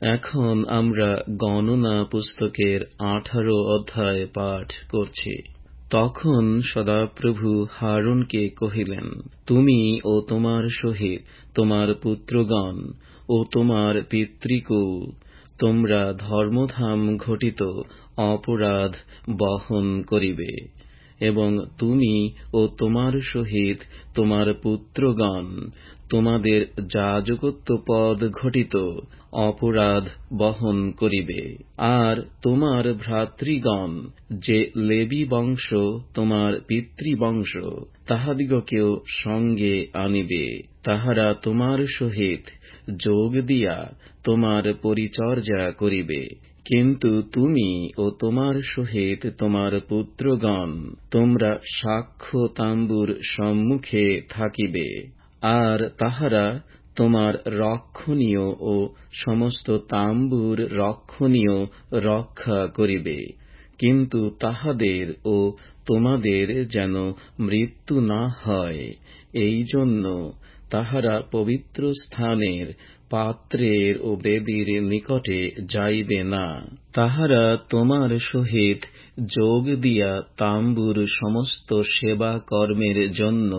এখন আমরা গণনা পুস্তকের 18 অধ্যায় পাঠ করছি। তখন সদাপ্রভু হারুনকে কহিলেন, তুমি ও তোমার সহিত তোমার পুত্রগণ ও তোমার পিতৃকুল তোমরা ধর্মধাম ঘটিত অপরাধ বহন করিবে, এবং তুমি ও তোমার সহিত তোমার পুত্রগণ তোমাদের যাজকত্ব পদ ঘটিত অপরাধ বহন করিবে। আর তোমার ভ্রাতৃগণ যে লেবী বংশ তোমার পিতৃবংশ তাহাদিগকেও সঙ্গে আনিবে। তাহারা তোমার সহিত যোগ দিয়া তোমার পরিচর্যা করিবে। কিন্তু তুমি ও তোমার সহিত তোমার পুত্রগণ তোমরা সাক্ষ্য তাম্বুর সম্মুখে থাকিবে। আর তাহারা তোমার রক্ষণীয় ও সমস্ত তাম্বুর রক্ষণীয় রক্ষা করিবে। কিন্তু তাহাদের ও তোমাদের যেন মৃত্যু না হয়, এই জন্য তাহারা পবিত্র স্থানের পাত্রের ও বেদীর নিকটে যাইবে না। তাহারা তোমার সহিত যোগ দিয়া তাম্বুর সমস্ত সেবা কর্মের জন্য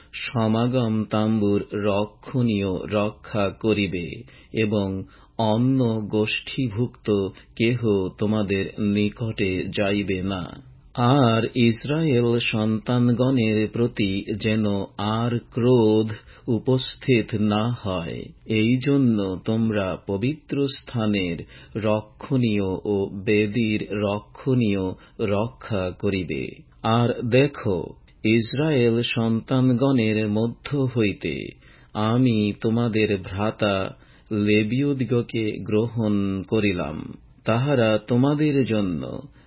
সমাগম তাম্বুর রক্ষণীয় রক্ষা করিবে, এবং অন্য গোষ্ঠীভুক্ত কেহ তোমাদের নিকটে যাইবে না। আর ইসরায়েল সন্তানগণের প্রতি যেন আর ক্রোধ উপস্থিত না হয়, এই জন্য তোমরা পবিত্র স্থানের রক্ষণীয় ও বেদীর রক্ষণীয় রক্ষা করিবে। আর দেখো, ইসরায়েল সন্তানগণের মধ্য হইতে আমি তোমাদের ভ্রাতা লেবীয়দিগকে গ্রহণ করিলাম। তাহারা তোমাদের জন্য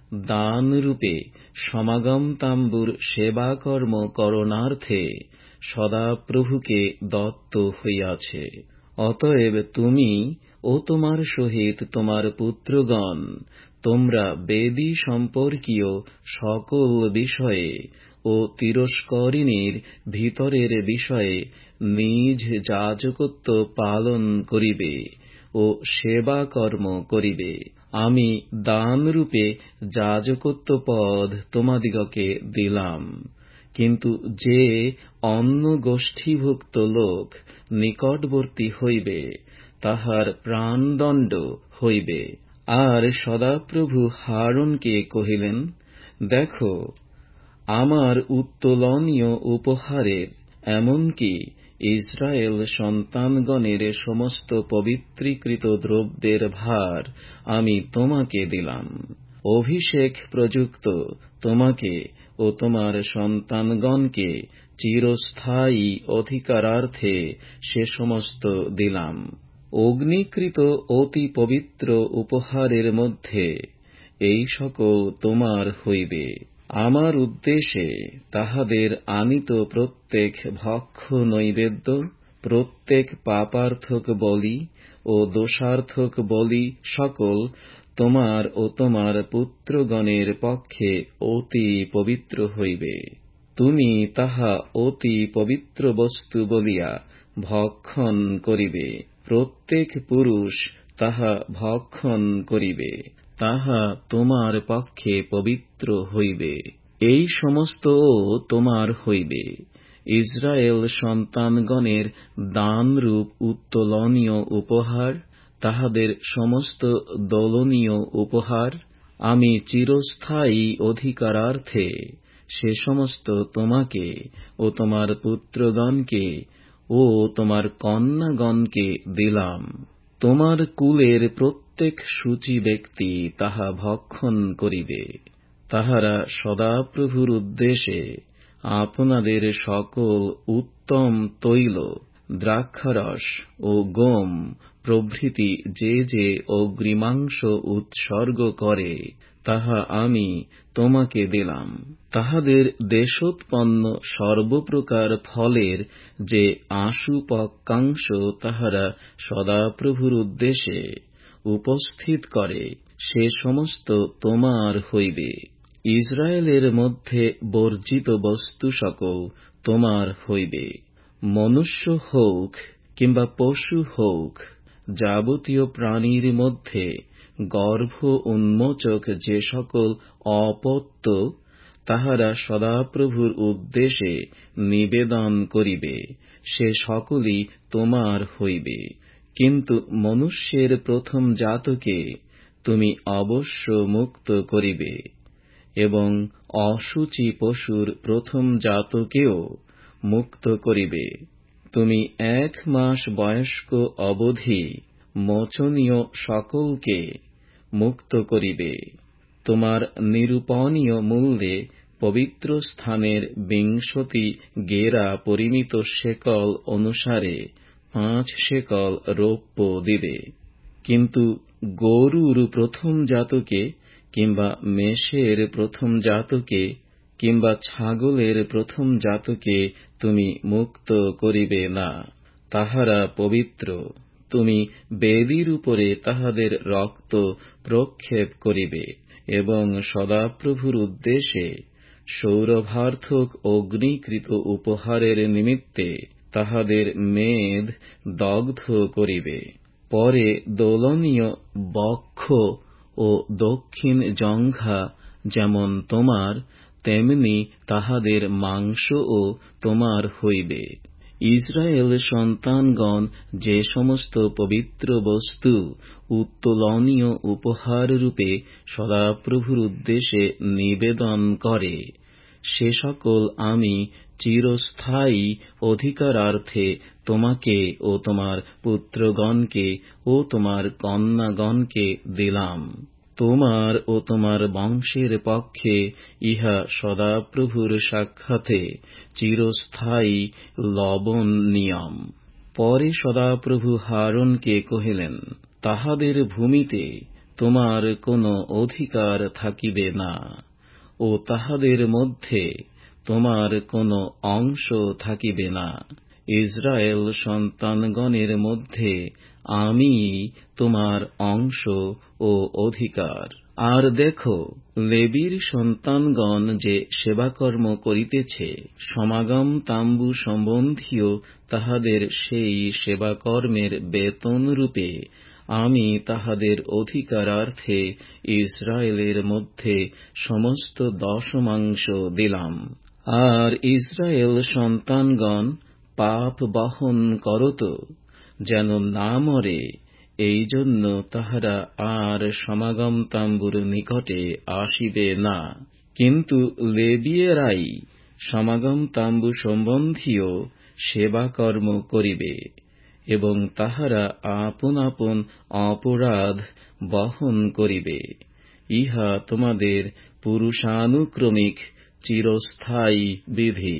দানরূপে সমাগম তাম্বুর সেবাকর্ম করণার্থে সদাপ্রভুকে দত্ত হইয়াছে। অতএব তুমি ও তোমার সহিত তোমার পুত্রগণ তোমরা বেদী সম্পর্কীয় সকল বিষয়ে ও তিরস্করিণীর ভিতরের বিষয়ে নিজ যাজকত্ব পালন করিবে ও সেবাকর্ম করিবে। আমি দানরূপে যাজকত্ব পদ তোমাদিগকে দিলাম। কিন্তু যে অন্য গোষ্ঠীভুক্ত লোক নিকটবর্তী হইবে, তাহার প্রাণদণ্ড হইবে। আর সদাপ্রভু হারুনকে কহিলেন, দেখো, আমার উত্তোলনীয় উপহারের এমনকি ইসরায়েল সন্তানগণের সমস্ত পবিত্রীকৃত দ্রব্যের ভার আমি তোমাকে দিলাম। অভিষেক প্রযুক্ত তোমাকে ও তোমার সন্তানগণকে চিরস্থায়ী অধিকারার্থে সে সমস্ত দিলাম। অগ্নিকৃত অতি পবিত্র উপহারের মধ্যে এই সকল তোমার হইবে। আমার উদ্দেশ্যে তাহাদের আনিত প্রত্যেক ভক্ষ নৈবেদ্য, প্রত্যেক পাপার্থক বলি ও দোষার্থক বলি সকল তোমার ও তোমার পুত্রগণের পক্ষে অতি পবিত্র হইবে। তুমি তাহা অতি পবিত্র বস্তু বলিয়া ভক্ষণ করিবে। প্রত্যেক পুরুষ তাহা ভক্ষণ করিবে, তাহা তোমার পক্ষে পবিত্র হইবে। এই সমস্তও তোমার হইবে। ইসরায়েল সন্তানগণের দানরূপ উত্তোলনীয় উপহার, তাহাদের সমস্ত দোলনীয় উপহার, আমি চিরস্থায়ী অধিকারার্থে সে সমস্ত তোমাকে ও তোমার পুত্রগণকে ও তোমার কন্যাগণকে দিলাম। তোমার কুলের প্রত্যেক সূচি ব্যক্তি তাহা ভক্ষণ করিবে। তাহারা সদাপ্রভুর উদ্দেশ্যে আপনাদের সকল উত্তম তৈল, দ্রাক্ষারস ও গম প্রভৃতি যে যে অগ্রিমাংশ উৎসর্গ করে, তাহা আমি তোমাকে দিলাম। তাহাদের দেশোৎপন্ন সর্বপ্রকার ফলের যে আশু-পক্কাংশ তাহারা সদাপ্রভুর উদ্দেশ্যে উপস্থিত করে, সে সমস্ত তোমার হইবে। ইসরায়েলের মধ্যে বর্জিত বস্তু সকল তোমার হইবে। মনুষ্য হউক কিংবা পশু হউক, যাবতীয় প্রাণীর মধ্যে গর্ভ উন্মোচক যে সকল অপত্য তাহারা সদাপ্রভুর উদ্দেশ্যে নিবেদন করিবে, সে সকলই তোমার হইবে। কিন্তু মনুষ্যের প্রথম জাতকে তুমি অবশ্য মুক্ত করিবে, এবং অশুচি পশুর প্রথম জাতকেও মুক্ত করিবে। তুমি 1 মাস বয়স্ক অবধি মোচনীয় সকলকে মুক্ত করিবে। তোমার নিরূপণীয় মূল্যে পবিত্র স্থানের 20 গেরা পরিমিত শেকল অনুসারে 5 শেকল রৌপ্য দিবে। কিন্তু গরুর প্রথম জাতকে কিংবা মেষের প্রথম জাতকে কিংবা ছাগলের প্রথম জাতকে তুমি মুক্ত করিবে না, তাহারা পবিত্র। তুমি বেদীর উপরে তাহাদের রক্ত প্রক্ষেপ করিবে, এবং সদাপ্রভুর উদ্দেশ্যে সৌরভার্থক অগ্নিকৃত উপহারের নিমিত্তে তাহাদের মেদ দগ্ধ করিবে। পরে দোলনীয় বক্ষ ও দক্ষিণ জঙ্ঘা যেমন তোমার, তেমনি তাহাদের মাংসও তোমার হইবে। ইসরায়েল সন্তানগণ যে সমস্ত পবিত্র বস্তু উত্তোলনীয় উপহার রূপে সদাপ্রভুর উদ্দেশ্যে নিবেদন করে, সে সকল আমি চিরস্থায়ী অধিকারার্থে তোমাকে ও তোমার পুত্রগণকে ও তোমার কন্যাগণকে দিলাম। তোমার ও তোমার বংশের পক্ষে ইহা সদাপ্রভুর সাক্ষাতে চিরস্থায়ী লবণ নিয়ম। পরে সদাপ্রভু হারুনকে কহিলেন, তাহাদের ভূমিতে তোমার কোনো অধিকার থাকিবে না, ও তাহাদের মধ্যে তোমার কোনো অংশ থাকিবে না। ইসরায়েল সন্তানগণের মধ্যে আমি তোমার অংশ ও অধিকার। আর দেখো, লেবীর সন্তানগণ যে সেবাকর্ম করিতেছে, সমাগম তাম্বু সম্বন্ধীয় তাহাদের সেই সেবাকর্মের বেতন রূপে আমি তাহাদের অধিকারার্থে ইসরায়েলের মধ্যে সমস্ত দশমাংশ দিলাম। আর ইসরায়েল সন্তানগণ পাপ বহন করত, যেন না মরে, এই জন্য তাহারা আর সমাগম তাম্বুর নিকটে আসিবে না। কিন্তু লেবীয়েরাই সমাগম তাম্বু সম্বন্ধীয় সেবাকর্ম করিবে, এবং তাহারা আপন আপন অপরাধ বহন করিবে। ইহা তোমাদের পুরুষানুক্রমিক চিরস্থায়ী বিধি।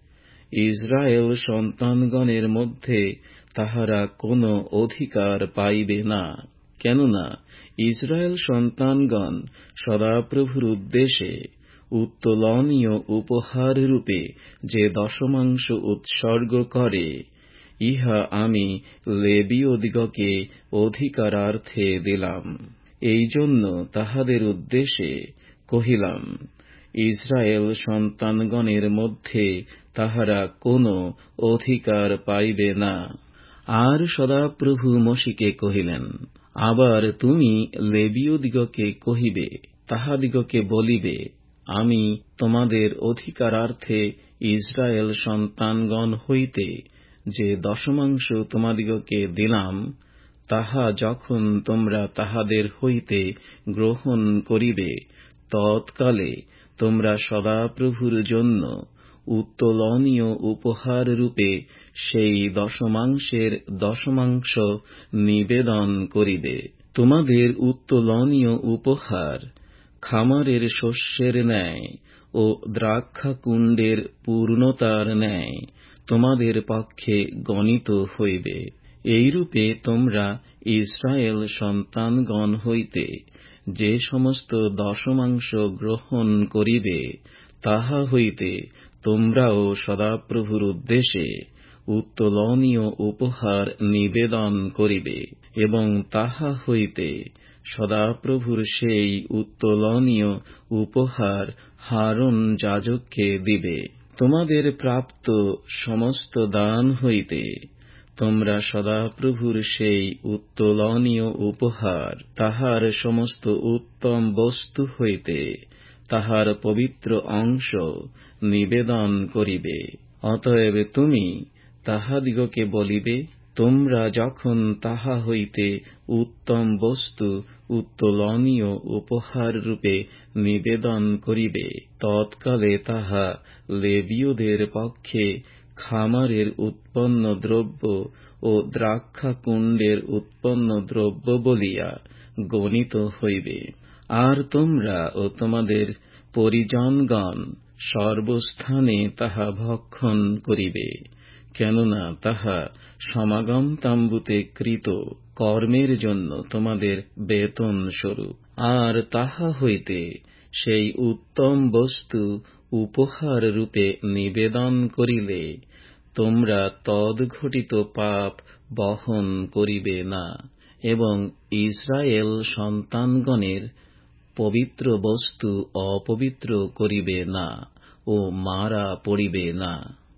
ইসরায়েল সন্তানগণের মধ্যে তাহারা কোনো অধিকার পাইবে না, কেননা ইসরায়েল সন্তানগণ সদাপ্রভুর উদ্দেশ্যে উত্তোলনীয় উপহার রূপে যে দশমাংশ উৎসর্গ করে, ইহা আমি লেবীয়দিগকে অধিকারার্থে দিলাম। এই জন্য তাহাদের উদ্দেশ্যে কহিলাম, ইসরায়েল সন্তানগণের মধ্যে তাহারা কোনো অধিকার পাইবে না। আর সদাপ্রভু মোশিকে কহিলেন, আবার তুমি লেবীয়দিগকে কহিবে, তাহাদিগকে বলিবে, আমি তোমাদের অধিকারার্থে ইসরায়েল সন্তানগণ হইতে যে দশমাংশ তোমাদিগকে দিলাম, তাহা যখন তোমরা তাহাদের হইতে গ্রহণ করিবে, তৎকালে তোমরা সদাপ্রভুর জন্য উত্তোলনীয় উপহার রূপে সেই দশমাংশের দশমাংশ নিবেদন করিবে। তোমাদের উত্তোলনীয় উপহার খামারের শস্যের ন্যায় ও দ্রাক্ষাকুণ্ডের পূর্ণতার ন্যায় তোমাদের পক্ষে গণিত হইবে। এইরূপে তোমরা ইসরায়েল সন্তানগণ হইতে যে সমস্ত দশমাংশ গ্রহণ করিবে, তাহা হইতে তোমরাও সদাপ্রভুর উদ্দেশ্যে উত্তোলনীয় উপহার নিবেদন করিবে, এবং তাহা হইতে সদাপ্রভুর সেই উত্তোলনীয় উপহার হারুন যাজককে দিবে। তোমাদের প্রাপ্ত সমস্ত দান হইতে তোমরা সদাপ্রভুর সেই উত্তোলনীয় উপহার তাহার সমস্ত উত্তম বস্তু হইতে তাহার পবিত্র অংশ নিবেদন করিবে। অতএব তুমি তাহাদিগকে বলিবে, তোমরা যখন তাহা হইতে উত্তম বস্তু উত্তোলনীয় উপহার রূপে নিবেদন করিবে, তৎকালে তাহা লেবীয়দের পক্ষে খামারের উৎপন্ন দ্রব্য ও দ্রাক্ষাকুণ্ডের উৎপন্ন দ্রব্য বলিয়া গণিত হইবে। আর তোমরা ও তোমাদের পরিজনগণ সর্বস্থানে তাহা ভক্ষণ করিবে, কেননা তাহা সমাগম তাম্বুতে কৃত কর্মের জন্য তোমাদের বেতন স্বরূপ। আর তাহা হইতে সেই উত্তম বস্তু উপহার রূপে নিবেদন করিলে তোমরা তদ্ঘটিত পাপ বহন করিবে না, এবং ইস্রায়েল সন্তানগণের পবিত্র বস্তু অপবিত্র করিবে না ও মারা পড়িবে না।